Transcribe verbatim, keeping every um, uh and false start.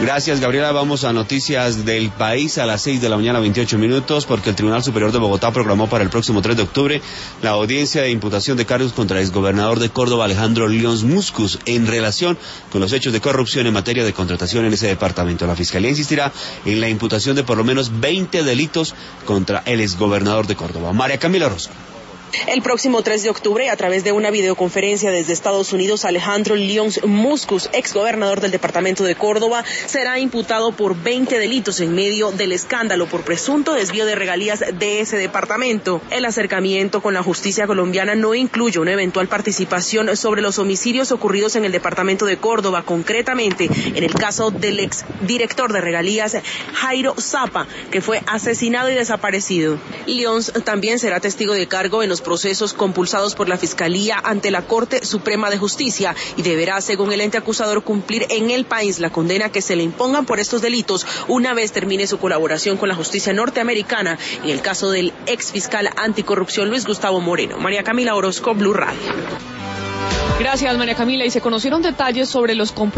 Gracias, Gabriela. Vamos a noticias del país a las seis de la mañana, veintiocho minutos, porque el Tribunal Superior de Bogotá programó para el próximo tres de octubre la audiencia de imputación de cargos contra el exgobernador de Córdoba, Alejandro Lyons Muscus, en relación con los hechos de corrupción en materia de contratación en ese departamento. La Fiscalía insistirá en la imputación de por lo menos veinte delitos contra el exgobernador de Córdoba. María Camila Orozco. El próximo tres de octubre, a través de una videoconferencia desde Estados Unidos, Alejandro Lyons Muscus, exgobernador del departamento de Córdoba, será imputado por veinte delitos en medio del escándalo por presunto desvío de regalías de ese departamento. El acercamiento con la justicia colombiana no incluye una eventual participación sobre los homicidios ocurridos en el departamento de Córdoba, concretamente en el caso del exdirector de regalías Jairo Zapa, que fue asesinado y desaparecido. Lyons también será testigo de cargo en los procesos compulsados por la Fiscalía ante la Corte Suprema de Justicia y deberá, según el ente acusador, cumplir en el país la condena que se le impongan por estos delitos una vez termine su colaboración con la justicia norteamericana en el caso del exfiscal anticorrupción Luis Gustavo Moreno. María Camila Orozco, Blue Radio. Gracias, María Camila. Y se conocieron detalles sobre los compromisos